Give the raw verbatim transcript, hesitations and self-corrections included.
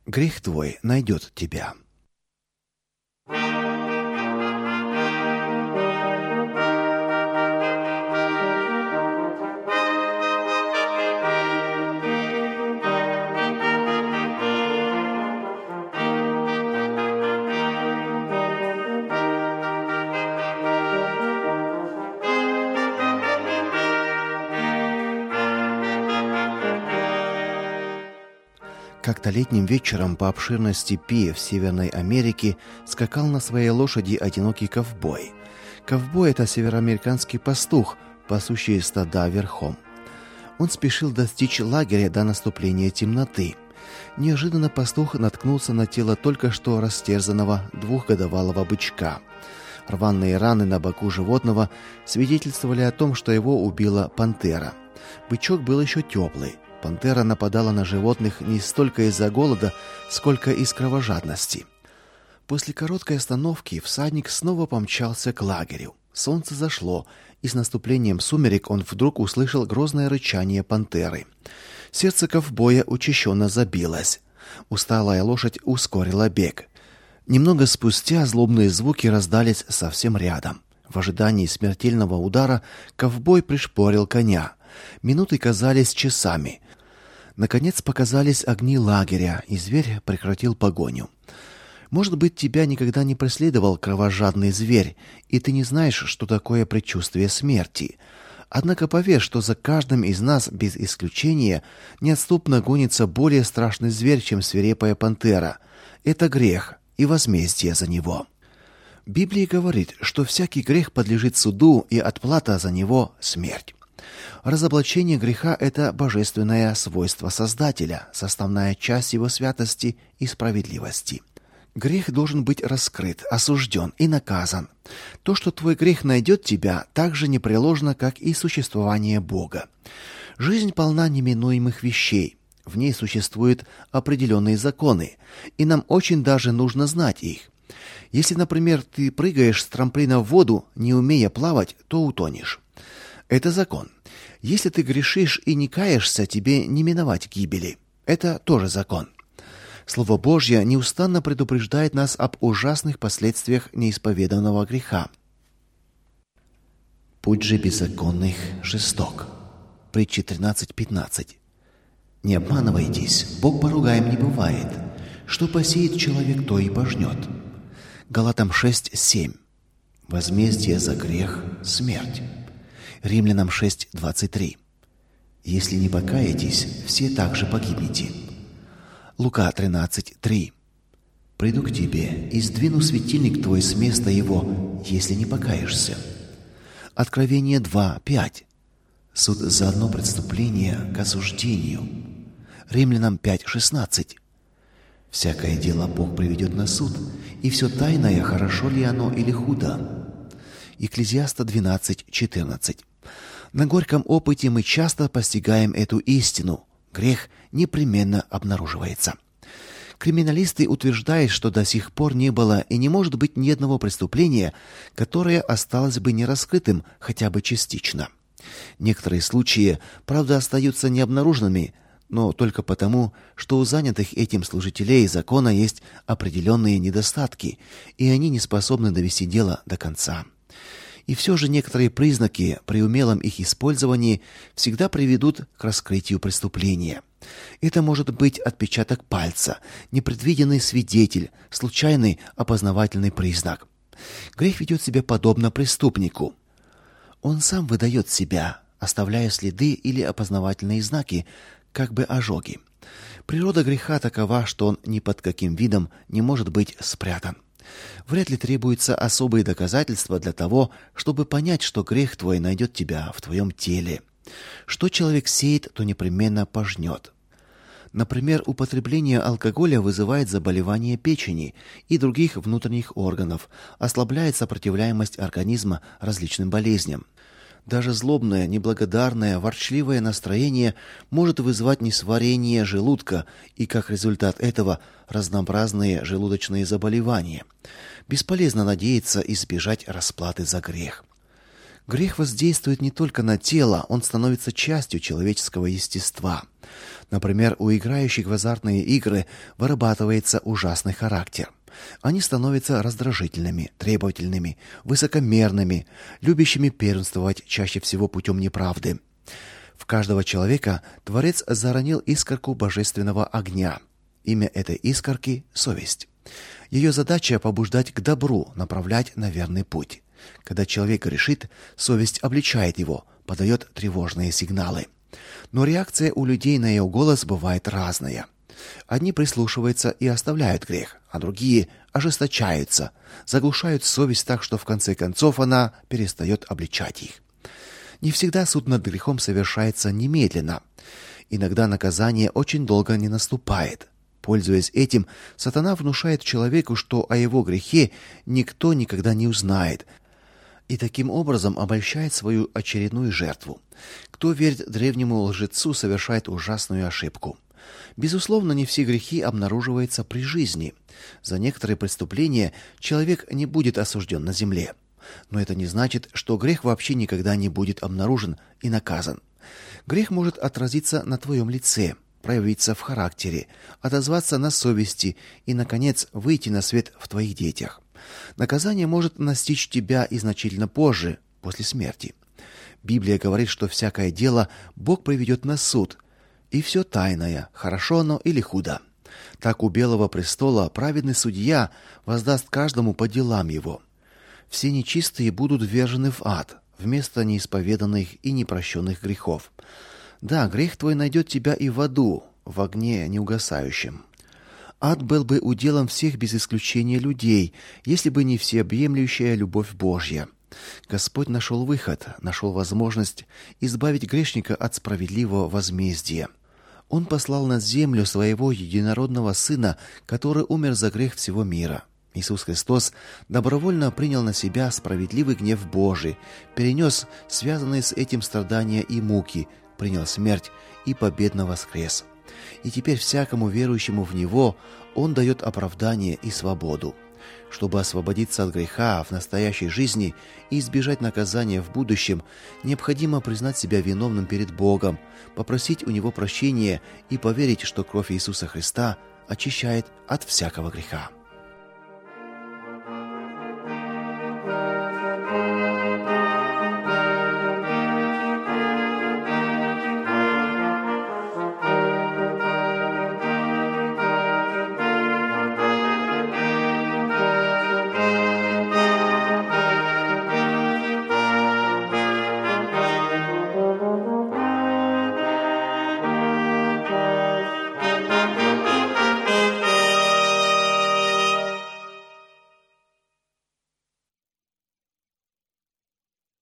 Грех твой найдет тебя. Как-то летним вечером по обширной степи в Северной Америке скакал на своей лошади одинокий ковбой. Ковбой – это североамериканский пастух, пасущий стада верхом. Он спешил достичь лагеря до наступления темноты. Неожиданно пастух наткнулся на тело только что растерзанного двухгодовалого бычка. Рваные раны на боку животного свидетельствовали о том, что его убила пантера. Бычок был еще теплый. Пантера нападала на животных не столько из-за голода, сколько из кровожадности. После короткой остановки всадник снова помчался к лагерю. Солнце зашло, и с наступлением сумерек он вдруг услышал грозное рычание пантеры. Сердце ковбоя учащенно забилось. Усталая лошадь ускорила бег. Немного спустя злобные звуки раздались совсем рядом. В ожидании смертельного удара ковбой пришпорил коня. Минуты казались часами. Наконец показались огни лагеря, и зверь прекратил погоню. Может быть, тебя никогда не преследовал кровожадный зверь, и ты не знаешь, что такое предчувствие смерти. Однако поверь, что за каждым из нас без исключения неотступно гонится более страшный зверь, чем свирепая пантера. Это грех и возмездие за него. Библия говорит, что всякий грех подлежит суду, и отплата за него смерть. Разоблачение греха – это божественное свойство Создателя, составная часть его святости и справедливости. Грех должен быть раскрыт, осужден и наказан. То, что твой грех найдет тебя, так же непреложно, как и существование Бога. Жизнь полна неминуемых вещей. В ней существуют определенные законы, и нам очень даже нужно знать их. Если, например, ты прыгаешь с трамплина в воду, не умея плавать, то утонешь. Это закон. Если ты грешишь и не каешься, тебе не миновать гибели. Это тоже закон. Слово Божье неустанно предупреждает нас об ужасных последствиях неисповеданного греха. Путь же беззаконных жесток. Притчи тринадцать пятнадцать. Не обманывайтесь, Бог поругаем не бывает. Что посеет человек, то и пожнет. Галатам шесть семь. Возмездие за грех – смерть. Римлянам шесть двадцать три. Если не покаетесь, все также погибнете. Лука тринадцать три. Приду к тебе и сдвину светильник твой с места его, если не покаешься. Откровение два пять. Суд за одно преступление к осуждению. Римлянам пять шестнадцать. Всякое дело Бог приведет на суд, и все тайное, хорошо ли оно или худо. Екклезиаста двенадцать четырнадцать. На горьком опыте мы часто постигаем эту истину. Грех непременно обнаруживается. Криминалисты утверждают, что до сих пор не было и не может быть ни одного преступления, которое осталось бы нераскрытым хотя бы частично. Некоторые случаи, правда, остаются необнаруженными, но только потому, что у занятых этим служителей закона есть определенные недостатки, и они не способны довести дело до конца. И все же некоторые признаки при умелом их использовании всегда приведут к раскрытию преступления. Это может быть отпечаток пальца, непредвиденный свидетель, случайный опознавательный признак. Грех ведет себя подобно преступнику. Он сам выдает себя, оставляя следы или опознавательные знаки, как бы ожоги. Природа греха такова, что он ни под каким видом не может быть спрятан. Вряд ли требуются особые доказательства для того, чтобы понять, что грех твой найдет тебя в твоем теле. Что человек сеет, то непременно пожнет. Например, употребление алкоголя вызывает заболевания печени и других внутренних органов, ослабляет сопротивляемость организма различным болезням. Даже злобное, неблагодарное, ворчливое настроение может вызвать несварение желудка и, как результат этого, разнообразные желудочные заболевания. Бесполезно надеяться избежать расплаты за грех. Грех воздействует не только на тело, он становится частью человеческого естества. Например, у играющих в азартные игры вырабатывается ужасный характер. Они становятся раздражительными, требовательными, высокомерными, любящими первенствовать чаще всего путем неправды. В каждого человека Творец заронил искорку божественного огня. Имя этой искорки — совесть. Ее задача — побуждать к добру, направлять на верный путь. Когда человек грешит, совесть обличает его, подает тревожные сигналы. Но реакция у людей на ее голос бывает разная. Одни прислушиваются и оставляют грех, а другие ожесточаются, заглушают совесть так, что в конце концов она перестает обличать их. Не всегда суд над грехом совершается немедленно. Иногда наказание очень долго не наступает. Пользуясь этим, сатана внушает человеку, что о его грехе никто никогда не узнает, и таким образом обольщает свою очередную жертву. Кто верит древнему лжецу, совершает ужасную ошибку. Безусловно, не все грехи обнаруживаются при жизни. За некоторые преступления человек не будет осужден на земле. Но это не значит, что грех вообще никогда не будет обнаружен и наказан. Грех может отразиться на твоем лице, проявиться в характере, отозваться на совести и, наконец, выйти на свет в твоих детях. Наказание может настичь тебя и значительно позже, после смерти. Библия говорит, что всякое дело Бог приведет на суд, и все тайное, хорошо оно или худо. Так у Белого престола праведный судья воздаст каждому по делам его. Все нечистые будут ввержены в ад, вместо неисповеданных и непрощенных грехов. Да, грех твой найдет тебя и в аду, в огне неугасающем. Ад был бы уделом всех без исключения людей, если бы не всеобъемлющая любовь Божья. Господь нашел выход, нашел возможность избавить грешника от справедливого возмездия. Он послал на землю своего единородного Сына, который умер за грех всего мира. Иисус Христос добровольно принял на себя справедливый гнев Божий, перенес связанные с этим страдания и муки, принял смерть и победно воскрес. И теперь всякому верующему в Него Он дает оправдание и свободу. Чтобы освободиться от греха в настоящей жизни и избежать наказания в будущем, необходимо признать себя виновным перед Богом, попросить у Него прощения и поверить, что кровь Иисуса Христа очищает от всякого греха.